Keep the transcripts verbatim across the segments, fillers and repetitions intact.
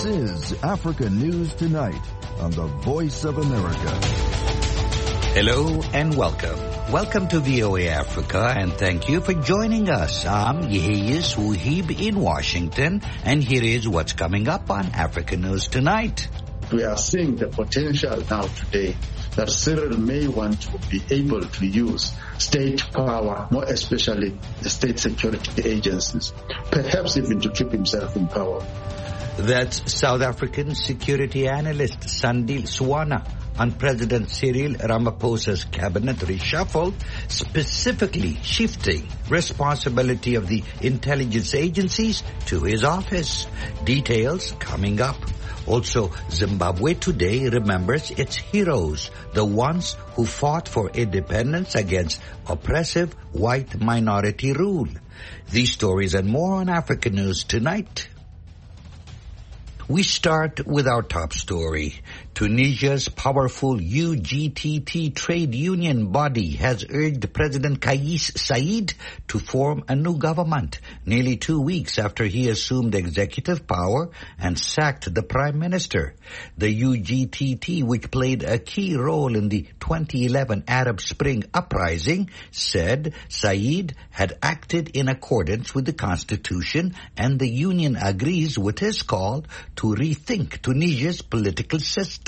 This is Africa News Tonight on the Voice of America. Hello and welcome. Welcome to V O A Africa, and thank you for joining us. I'm Yehiyas Wuhib in Washington, and here is what's coming up on Africa News Tonight. We are seeing the potential now today that Cyril may want to be able to use state power, more especially the state security agencies, perhaps even to keep himself in power. That's South African security analyst Sandile Swana on President Cyril Ramaphosa's cabinet reshuffle, specifically shifting responsibility of the intelligence agencies to his office. Details coming up. Also, Zimbabwe today remembers its heroes, the ones who fought for independence against oppressive white minority rule. These stories and more on Africa News Tonight. We start with our top story. Tunisia's powerful U G T T trade union body has urged President Kais Saied to form a new government nearly two weeks after he assumed executive power and sacked the prime minister. The U G T T, which played a key role in the twenty eleven Arab Spring uprising, said Saied had acted in accordance with the constitution, and the union agrees with his call to rethink Tunisia's political system.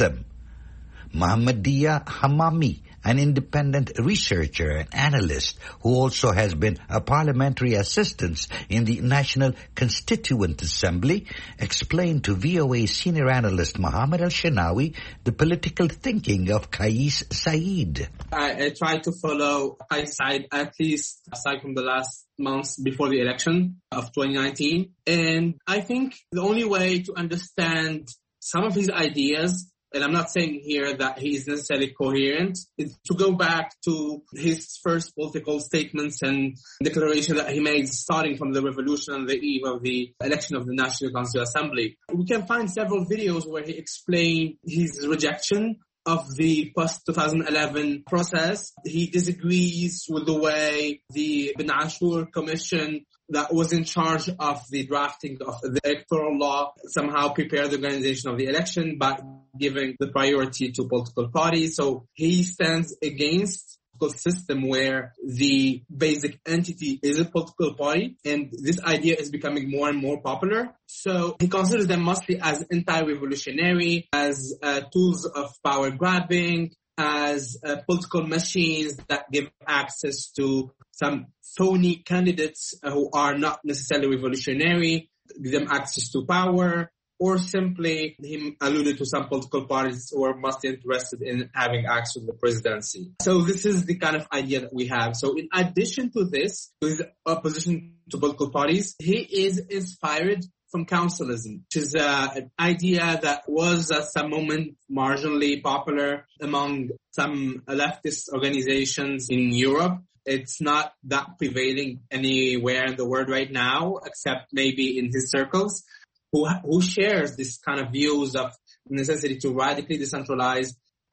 Mohammedia Hamami, an independent researcher and analyst who also has been a parliamentary assistant in the National Constituent Assembly, explained to V O A senior analyst Mohammed Al-Shanawi the political thinking of Kais Saied. I, I tried to follow Kais Saied at least aside from the last months before the election of twenty nineteen. And I think the only way to understand some of his ideas, and I'm not saying here that he is necessarily coherent, is to go back to his first political statements and declaration that he made starting from the revolution on the eve of the election of the National Constituent Assembly. We can find several videos where he explained his rejection of the post-twenty eleven process. He disagrees with the way the Ben Ashur Commission that was in charge of the drafting of the electoral law somehow prepared the organization of the election by giving the priority to political parties. So he stands against a system where the basic entity is a political party, and this idea is becoming more and more popular. So he considers them mostly as anti-revolutionary, as uh, tools of power grabbing, as uh, political machines that give access to some phony candidates uh, who are not necessarily revolutionary, give them access to power, or simply he alluded to some political parties who are mostly interested in having access to the presidency. So this is the kind of idea that we have. So in addition to this, with opposition to political parties, he is inspired from councilism, which is uh, an idea that was at some moment marginally popular among some leftist organizations in Europe. It's not that prevailing anywhere in the world right now, except maybe in his circles, who who shares this kind of views of necessity to radically decentralize.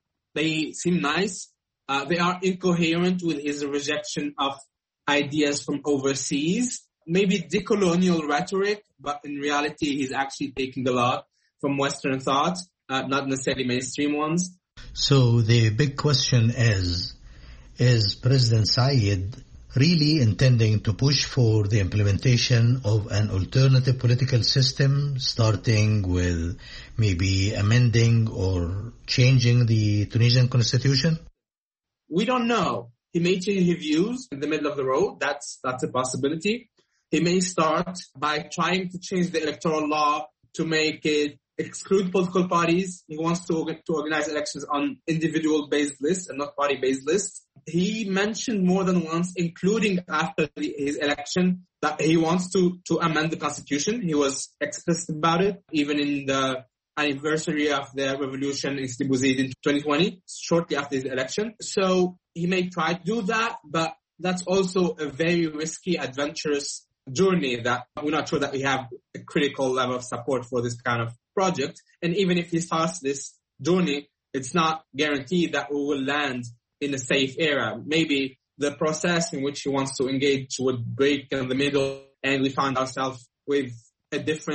They seem nice. Uh, they are incoherent with his rejection of ideas from overseas. Maybe decolonial rhetoric, but in reality, he's actually taking a lot from Western thought, uh, not necessarily mainstream ones. So the big question is, is President Saied really intending to push for the implementation of an alternative political system, starting with maybe amending or changing the Tunisian constitution? We don't know. He may change his views in the middle of the road. That's, that's a possibility. He may start by trying to change the electoral law to make it exclude political parties. He wants to, to organize elections on individual-based lists and not party-based lists. He mentioned more than once, including after the, his election, that he wants to, to amend the constitution. He was explicit about it, even in the anniversary of the revolution in Sidi Bouzid in twenty twenty, shortly after his election. So he may try to do that, but that's also a very risky, adventurous journey that we're not sure that we have a critical level of support for this kind of project. And even if he starts this journey, it's not guaranteed that we will land in a safe era. Maybe the process in which he wants to engage would break in the middle and we find ourselves with a different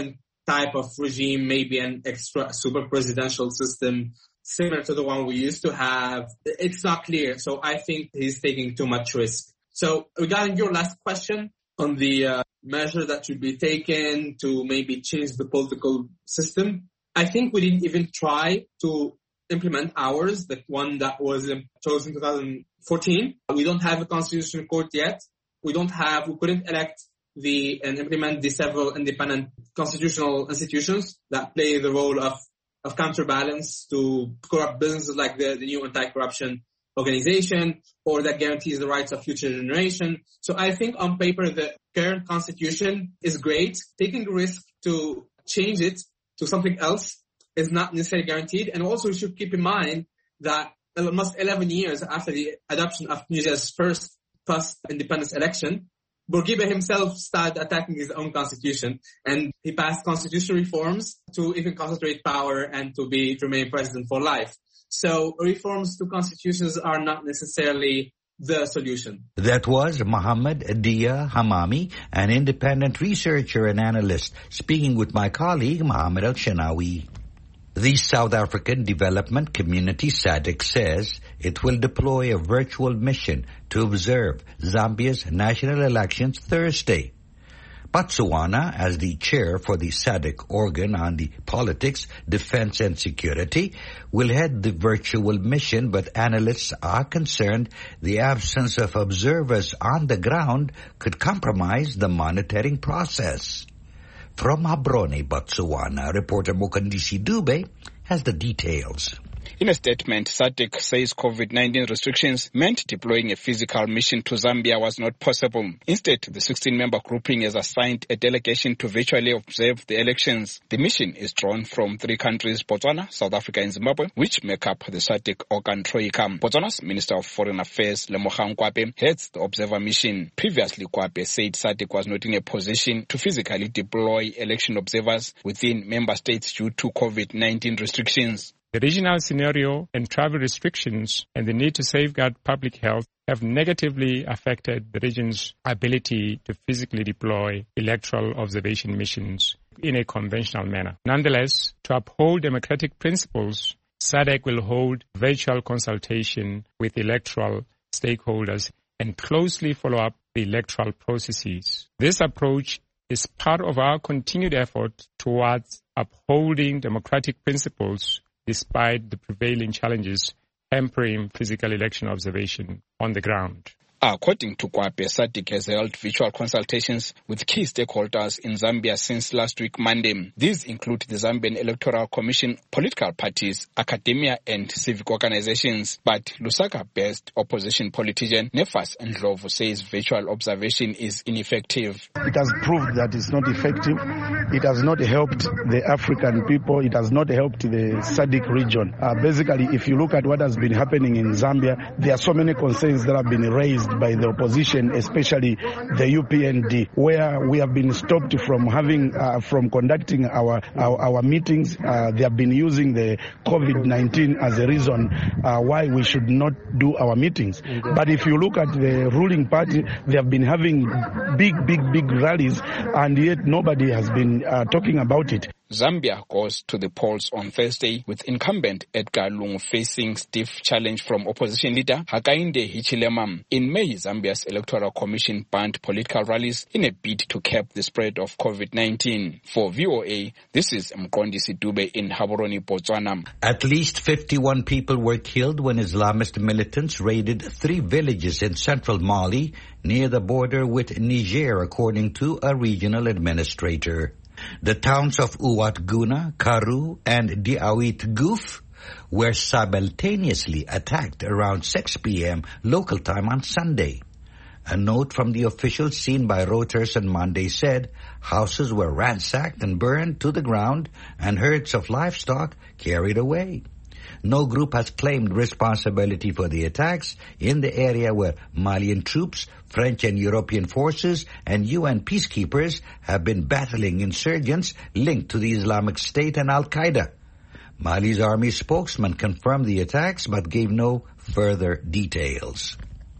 type of regime, maybe an extra super presidential system similar to the one we used to have. It's not clear. So I think he's taking too much risk. So regarding your last question on the uh, measure that should be taken to maybe change the political system, I think we didn't even try to implement ours, the one that was chosen in two thousand fourteen. We don't have a constitutional court yet. We don't have, we couldn't elect the and implement the several independent constitutional institutions that play the role of, of counterbalance to corrupt businesses like the, the new anti-corruption organization, or that guarantees the rights of future generation. So I think on paper the current constitution is great. Taking the risk to change it to something else is not necessarily guaranteed. And also we should keep in mind that almost eleven years after the adoption of Tunisia's first post-independence election, Bourguiba himself started attacking his own constitution, and he passed constitutional reforms to even concentrate power and to be to remain president for life. So reforms to constitutions are not necessarily the solution. That was Mohammed Dia Hamami, an independent researcher and analyst, speaking with my colleague Mohammed Al-Shanawi. The South African Development Community S A D C says it will deploy a virtual mission to observe Zambia's national elections Thursday. Botswana, as the chair for the S A D C organ on the politics, defense and security, will head the virtual mission, but analysts are concerned the absence of observers on the ground could compromise the monitoring process. From Gaborone, Botswana, reporter Mokandisi Dube has the details. In a statement, S A D C says COVID nineteen restrictions meant deploying a physical mission to Zambia was not possible. Instead, the sixteen-member grouping has assigned a delegation to virtually observe the elections. The mission is drawn from three countries, Botswana, South Africa and Zimbabwe, which make up the S A D C organ Troika. Botswana's Minister of Foreign Affairs, Lemogang Kwape, heads the observer mission. Previously, Kwape said S A D C was not in a position to physically deploy election observers within member states due to COVID nineteen restrictions. The regional scenario and travel restrictions and the need to safeguard public health have negatively affected the region's ability to physically deploy electoral observation missions in a conventional manner. Nonetheless, to uphold democratic principles, S A D C will hold virtual consultation with electoral stakeholders and closely follow up the electoral processes. This approach is part of our continued effort towards upholding democratic principles despite the prevailing challenges hampering physical election observation on the ground. According to Kwape, S A D C has held virtual consultations with key stakeholders in Zambia since last week, Monday. These include the Zambian Electoral Commission, political parties, academia and civic organizations. But Lusaka-based opposition politician Nefas Ndlovu says virtual observation is ineffective. It has proved that it's not effective. It has not helped the African people. It has not helped the S A D C region. Uh, basically, if you look at what has been happening in Zambia, there are so many concerns that have been raised by the opposition, especially the U P N D, where we have been stopped from having, uh, from conducting our our, our meetings. Uh, they have been using the COVID nineteen as a reason uh, why we should not do our meetings. Okay. But if you look at the ruling party, they have been having big, big, big rallies, and yet nobody has been uh, talking about it. Zambia goes to the polls on Thursday with incumbent Edgar Lungu facing stiff challenge from opposition leader Hakainde Hichilema. In May, Zambia's Electoral Commission banned political rallies in a bid to cap the spread of COVID nineteen. For V O A, this is Mkondisi Dube in Gaborone, Botswana. At least fifty-one people were killed when Islamist militants raided three villages in central Mali near the border with Niger, according to a regional administrator. The towns of Ouattaguna, Karu, and Diawit Gouf were simultaneously attacked around six p.m. local time on Sunday. A note from the officials seen by Reuters on Monday said houses were ransacked and burned to the ground and herds of livestock carried away. No group has claimed responsibility for the attacks in the area where Malian troops, French and European forces, and U N peacekeepers have been battling insurgents linked to the Islamic State and Al-Qaeda. Mali's army spokesman confirmed the attacks but gave no further details.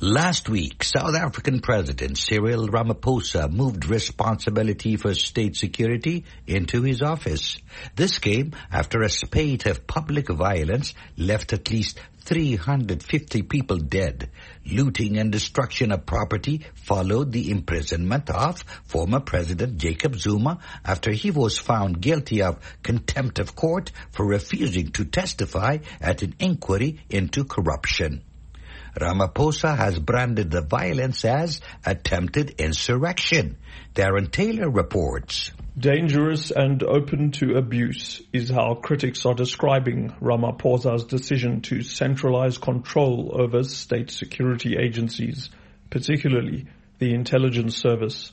Last week, South African President Cyril Ramaphosa moved responsibility for state security into his office. This came after a spate of public violence left at least three hundred fifty people dead. Looting and destruction of property followed the imprisonment of former President Jacob Zuma after he was found guilty of contempt of court for refusing to testify at an inquiry into corruption. Ramaphosa has branded the violence as attempted insurrection. Darren Taylor reports. Dangerous and open to abuse is how critics are describing Ramaphosa's decision to centralize control over state security agencies, particularly the intelligence service.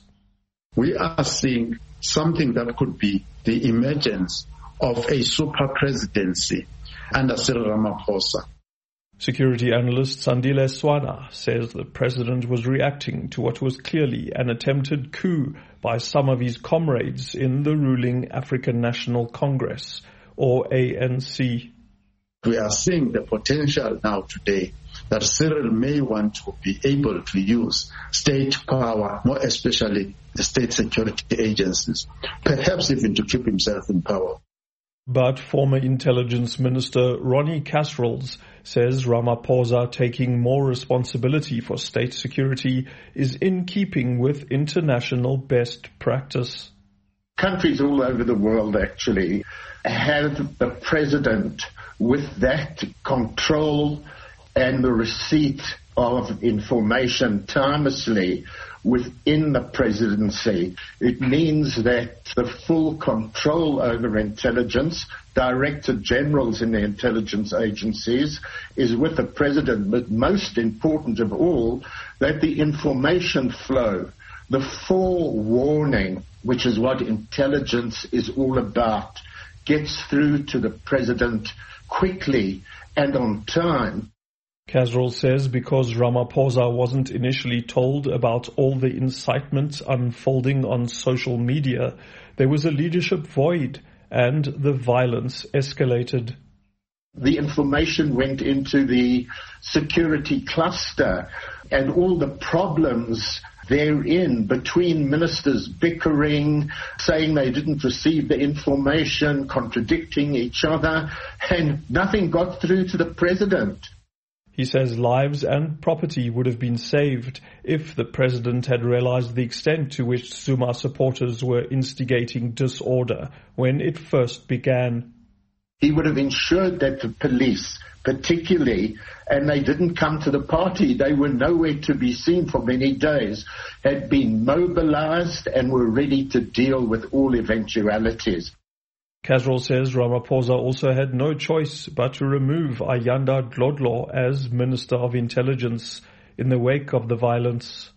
We are seeing something that could be the emergence of a super presidency under Cyril Ramaphosa. Security analyst Sandile Swana says the president was reacting to what was clearly an attempted coup by some of his comrades in the ruling African National Congress, or A N C. We are seeing the potential now today that Cyril may want to be able to use state power, more especially the state security agencies, perhaps even to keep himself in power. But former Intelligence Minister Ronnie Kasrils says Ramaphosa taking more responsibility for state security is in keeping with international best practice. Countries all over the world actually have the president with that control and the receipt of information timelessly within the presidency. It means that the full control over intelligence, director generals in the intelligence agencies, is with the president. But most important of all, that the information flow, the forewarning, which is what intelligence is all about, gets through to the president quickly and on time. Kasril says because Ramaphosa wasn't initially told about all the incitement unfolding on social media, there was a leadership void and the violence escalated. The information went into the security cluster and all the problems therein between ministers bickering, saying they didn't receive the information, contradicting each other, and nothing got through to the president. He says lives and property would have been saved if the president had realized the extent to which Zuma supporters were instigating disorder when it first began. He would have ensured that the police, particularly, and they didn't come to the party, they were nowhere to be seen for many days, had been mobilized and were ready to deal with all eventualities. Kasril says Ramaphosa also had no choice but to remove Ayanda Dlodlo as Minister of Intelligence in the wake of the violence.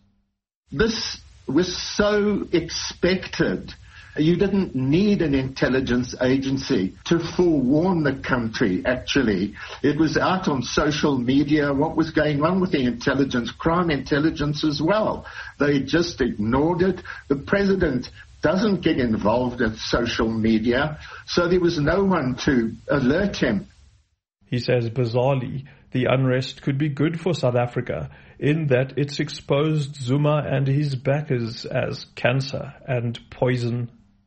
This was so expected. You didn't need an intelligence agency to forewarn the country, actually. It was out on social media what was going on with the intelligence, crime intelligence as well. They just ignored it. The president doesn't get involved in social media, so there was no one to alert him. He says, bizarrely, the unrest could be good for South Africa in that it's exposed Zuma and his backers as cancer and poison.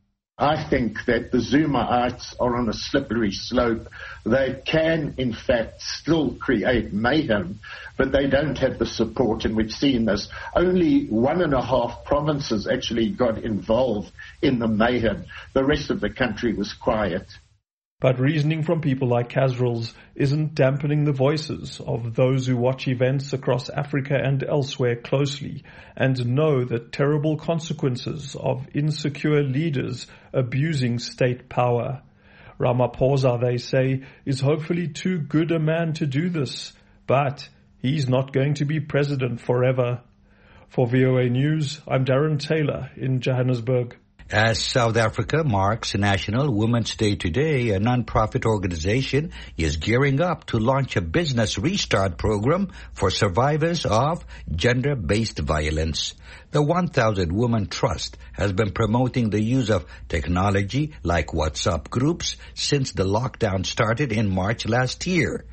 I think that the Zumaites are on a slippery slope. They can, in fact, still create mayhem, but they don't have the support, and we've seen this. Only one and a half provinces actually got involved in the mayhem. The rest of the country was quiet. But reasoning from people like Kasrils isn't dampening the voices of those who watch events across Africa and elsewhere closely and know the terrible consequences of insecure leaders abusing state power. Ramaphosa, they say, is hopefully too good a man to do this, but he's not going to be president forever. For V O A News, I'm Darren Taylor in Johannesburg. As South Africa marks National Women's Day today, a non-profit organization is gearing up to launch a business restart program for survivors of gender-based violence. The one thousand Women Trust has been promoting the use of technology like WhatsApp groups since the lockdown started in March last year.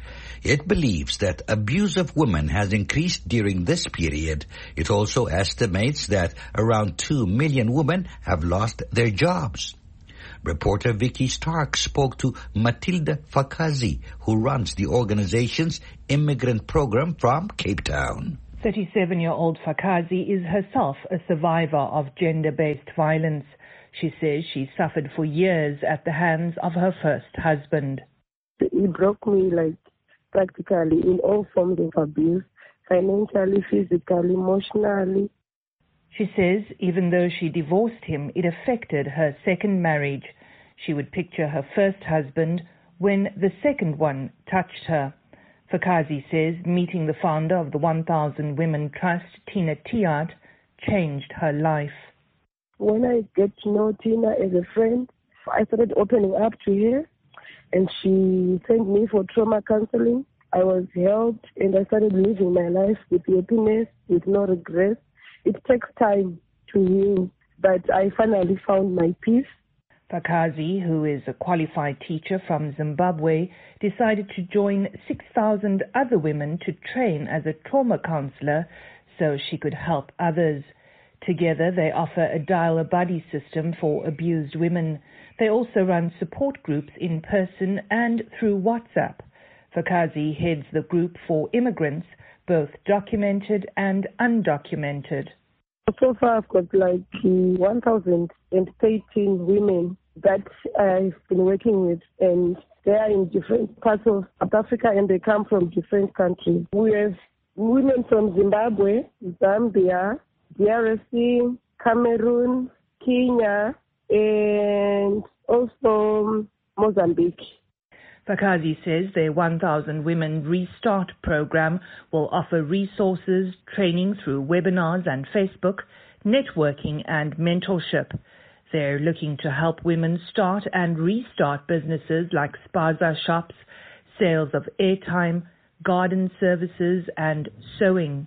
It believes that abuse of women has increased during this period. It also estimates that around two million women have lost their jobs. Reporter Vicky Stark spoke to Matilda Fakazi, who runs the organization's immigrant program from Cape Town. thirty-seven-year-old Fakazi is herself a survivor of gender-based violence. She says she suffered for years at the hands of her first husband. He broke me like practically in all forms of abuse, financially, physically, emotionally. She says even though she divorced him, it affected her second marriage. She would picture her first husband when the second one touched her. Fakazi says meeting the founder of the one thousand Women Trust, Tina Tiat, changed her life. When I get to know Tina as a friend, I started opening up to her, and she sent me for trauma counseling. I was helped, and I started living my life with happiness, with no regrets. It takes time to heal, but I finally found my peace. Fakazi, who is a qualified teacher from Zimbabwe, decided to join six thousand other women to train as a trauma counselor so she could help others. Together, they offer a dial-a-buddy system for abused women. They also run support groups in person and through WhatsApp. Fakazi heads the group for immigrants, both documented and undocumented. So far, I've got like one thousand thirteen women that I've been working with, and they are in different parts of South Africa, and they come from different countries. We have women from Zimbabwe, Zambia, D R S C, Cameroon, Kenya, and also Mozambique. Fakazi says their one thousand Women Restart program will offer resources, training through webinars and Facebook, networking and mentorship. They're looking to help women start and restart businesses like spaza shops, sales of airtime, garden services and sewing.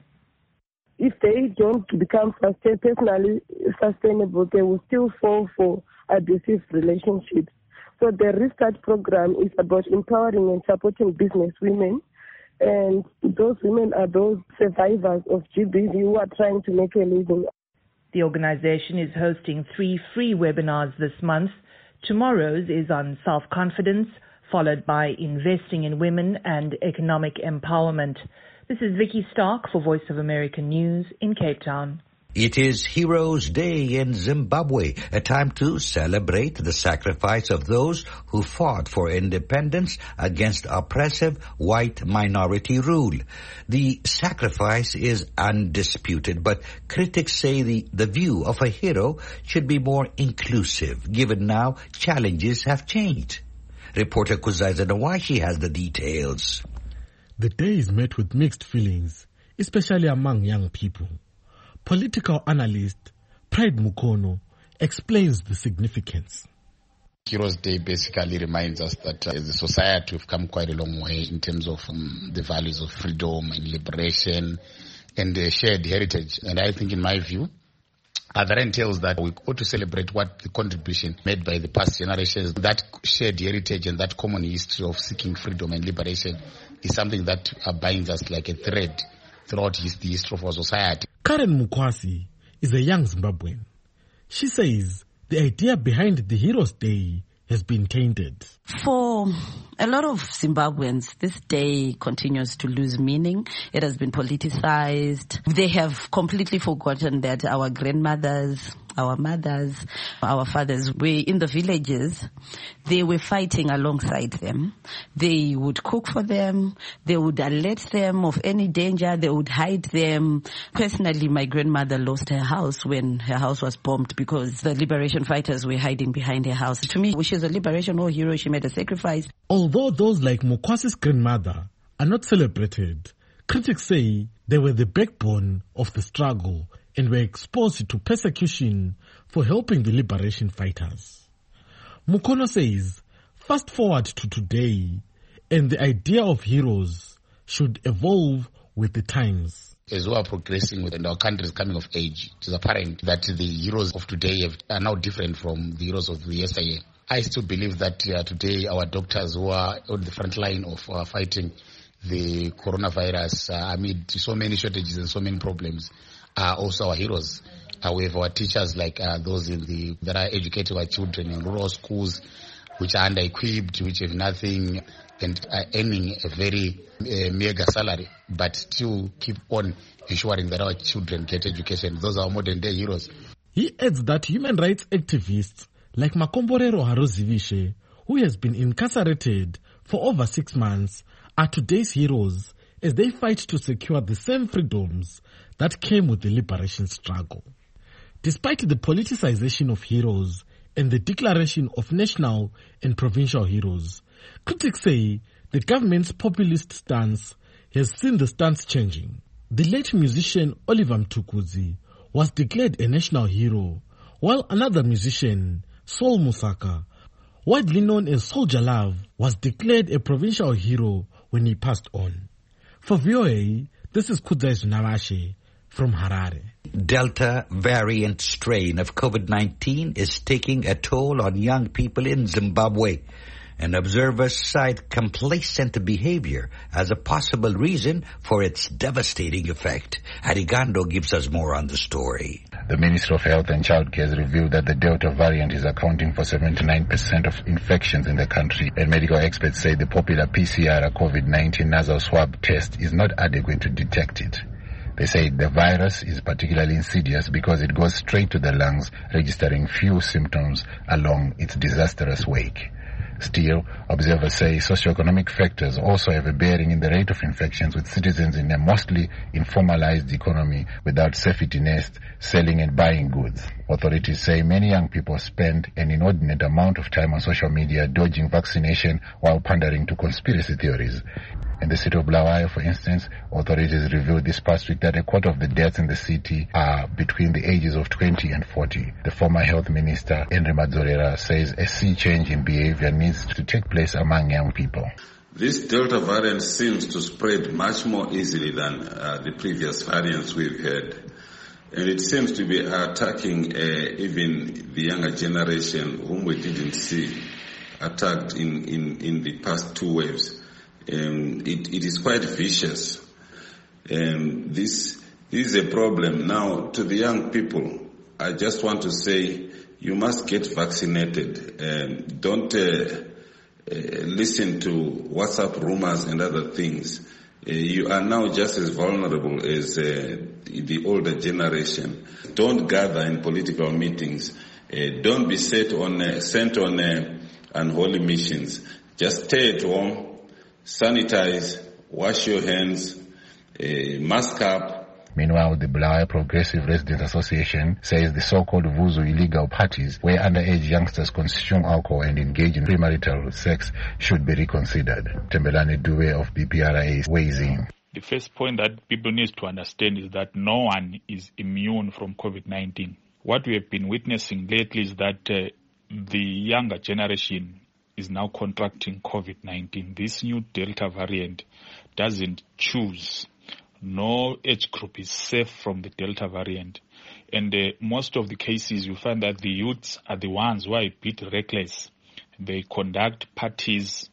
If they don't become personally sustainable, they will still fall for abusive relationships. So the Restart program is about empowering and supporting business women. And those women are those survivors of G B V who are trying to make a living. The organization is hosting three free webinars this month. Tomorrow's is on self-confidence, followed by investing in women and economic empowerment. This is Vicky Stark for Voice of America News in Cape Town. It is Heroes Day in Zimbabwe, a time to celebrate the sacrifice of those who fought for independence against oppressive white minority rule. The sacrifice is undisputed, but critics say the, the view of a hero should be more inclusive, given now challenges have changed. Reporter Kuzaiza Nawashi has the details. The day is met with mixed feelings, especially among young people. Political analyst Pride Mukono explains the significance. Heroes Day basically reminds us that uh, as a society we've come quite a long way in terms of um, the values of freedom and liberation and uh, shared heritage. And I think in my view, uh, that entails that we ought to celebrate what the contribution made by the past generations. That shared heritage and that common history of seeking freedom and liberation is something that uh, binds us like a thread throughout his, the history of our society. Karen Mukwasi is a young Zimbabwean. She says the idea behind the Heroes Day has been tainted. For a lot of Zimbabweans, this day continues to lose meaning. It has been politicized. They have completely forgotten that our grandmothers, our mothers, our fathers were in the villages. They were fighting alongside them. They would cook for them. They would alert them of any danger. They would hide them. Personally, my grandmother lost her house when her house was bombed because the liberation fighters were hiding behind her house. To me, she's a liberation war hero. She made a sacrifice. Although those like Mukwasi's grandmother are not celebrated, critics say they were the backbone of the struggle and were exposed to persecution for helping the liberation fighters. Mukono says, fast forward to today, and the idea of heroes should evolve with the times. As we are progressing and our country is coming of age, it is apparent that the heroes of today have, are now different from the heroes of the yesteryear. I still believe that uh, today our doctors who are on the front line of uh, fighting the coronavirus, uh, amid so many shortages and so many problems, are also our heroes. Uh, we have our teachers like uh, those in the that are educating our children in rural schools, which are under-equipped, which have nothing, and are earning a very uh, mega salary, but still keep on ensuring that our children get education. Those are our modern-day heroes. He adds that human rights activists like Makomborero Harozivishe, who has been incarcerated for over six months, are today's heroes as they fight to secure the same freedoms that came with the liberation struggle. Despite the politicization of heroes and the declaration of national and provincial heroes, critics say the government's populist stance has seen the stance changing. The late musician Oliver Mtukudzi was declared a national hero, while another musician, Saul Musaka, widely known as Soldier Love, was declared a provincial hero when he passed on. For V O A, this is Kudzai Zunawashe from Harare. Delta variant strain of COVID nineteen is taking a toll on young people in Zimbabwe, and observers cite complacent behavior as a possible reason for its devastating effect. Arigando gives us more on the story. The Ministry of Health and Childcare has revealed that the Delta variant is accounting for seventy-nine percent of infections in the country, and medical experts say the popular P C R COVID nineteen nasal swab test is not adequate to detect it. They say the virus is particularly insidious because it goes straight to the lungs, registering few symptoms along its disastrous wake. Still, observers say socioeconomic factors also have a bearing in the rate of infections, with citizens in a mostly informalized economy without safety nets selling and buying goods. Authorities say many young people spend an inordinate amount of time on social media dodging vaccination while pandering to conspiracy theories. In the city of Bulawayo, for instance, authorities revealed this past week that a quarter of the deaths in the city are between the ages of twenty and forty. The former health minister, Henry Madzorera, says a sea change in behavior needs to take place among young people. This Delta variant seems to spread much more easily than uh, the previous variants we've had. And it seems to be attacking uh, even the younger generation whom we didn't see attacked in, in, in the past two waves. Um, it, it is quite vicious. Um, this, this is a problem. Now, to the young people, I just want to say you must get vaccinated. Um, don't uh, uh, listen to WhatsApp rumors and other things. Uh, you are now just as vulnerable as uh, the older generation. Don't gather in political meetings. Uh, don't be set on, uh, sent on uh, unholy missions. Just stay at home. Sanitize, wash your hands, uh, mask up. Meanwhile, the Bulawayo Progressive Residents Association says the so-called Vuzu illegal parties where underage youngsters consume alcohol and engage in premarital sex should be reconsidered. Tembelane Due of B P R A weighs in. The first point that people need to understand is that no one is immune from COVID nineteen. What we have been witnessing lately is that uh, the younger generation is now contracting COVID nineteen. This new Delta variant doesn't choose. No age group is safe from the Delta variant. And uh, most of the cases, you find that the youths are the ones who are a bit reckless. They conduct parties.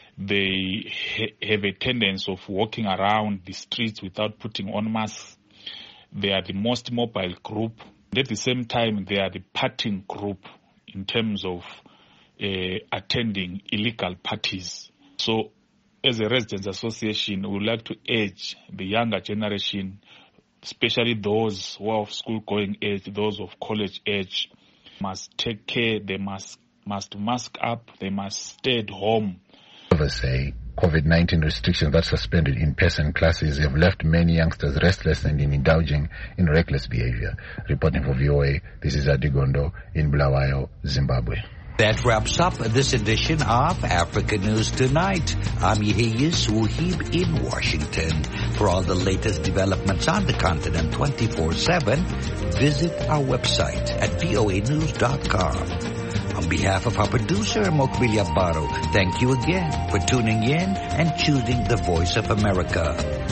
They ha- have a tendency of walking around the streets without putting on masks. They are the most mobile group. At the same time, they are the partying group in terms of Uh, attending illegal parties. So, as a residents association, we would like to urge the younger generation, especially those who are of school-going age, those of college age, must take care. They must must mask up. They must stay at home. Others say COVID nineteen restrictions that suspended in-person classes have left many youngsters restless and in indulging in reckless behavior. Reporting for V O A, this is Adigondo in Bulawayo, Zimbabwe. That wraps up this edition of Africa News Tonight. I'm Yeheyes Wuhib in Washington. For all the latest developments on the continent twenty-four seven, visit our website at V O A news dot com. On behalf of our producer, Mokbilia Baro, thank you again for tuning in and choosing the Voice of America.